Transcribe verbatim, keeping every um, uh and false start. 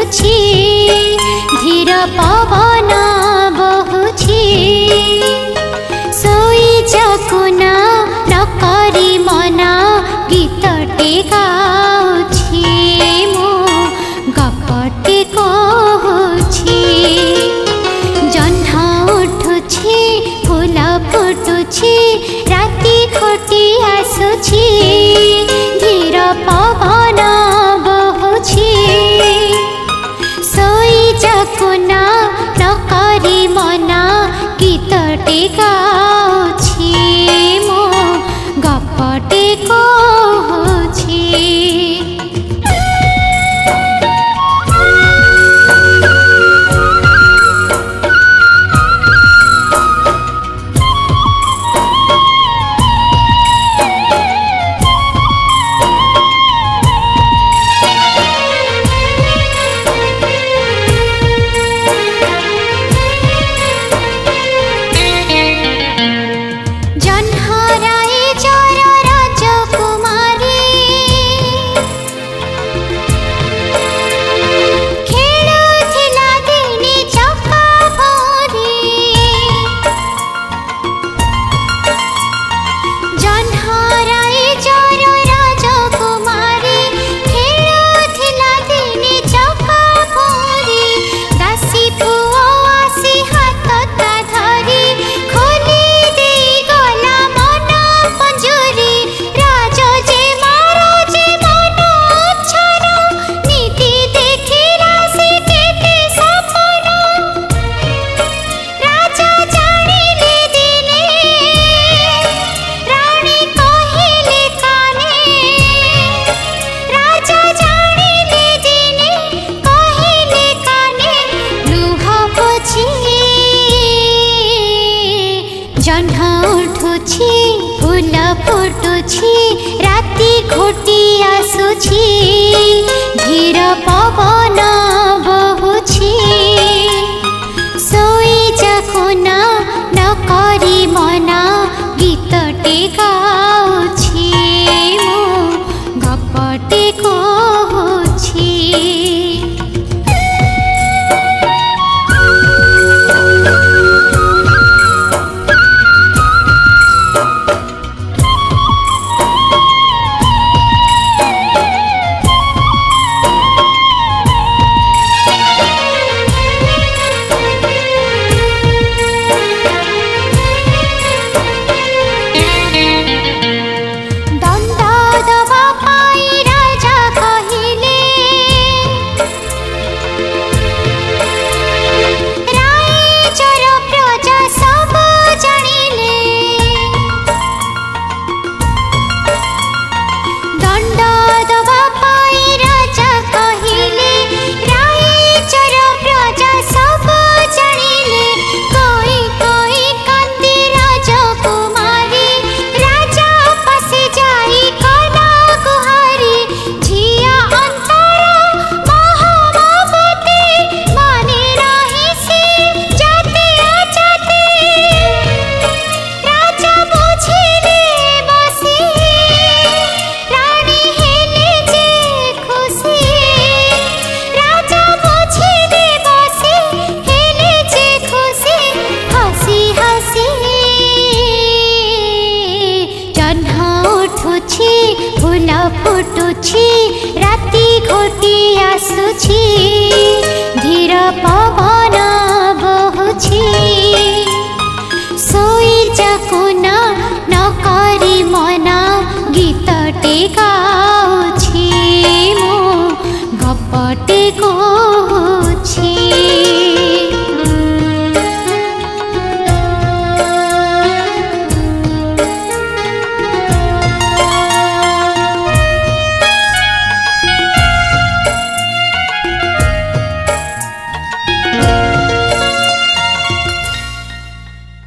आसुछि धीर पवन बहुछि सोई जकुना न करी मना गीतटे गाउछि मो गपटे कहुछि जह्न उठुछि फूल फुटुछि राति खोटी आसुछि धीर पवन बहुछि सोई जकुना न करी मना गीतटे गाउछि मो गपटे कहुछि। जह्न उठुछि फूल फुटुछि राति घोटी आसुछि धीर पवन बहुछि सोई जकुना न करी मना गीतटे गाउछि मो गपटे कहुछि। फूल फुटुछि राति घोटी आसुछि धीर पवन बहुछि सोई जकुना न करी मना गीतटे गाउछि मो गपटे कहुछि।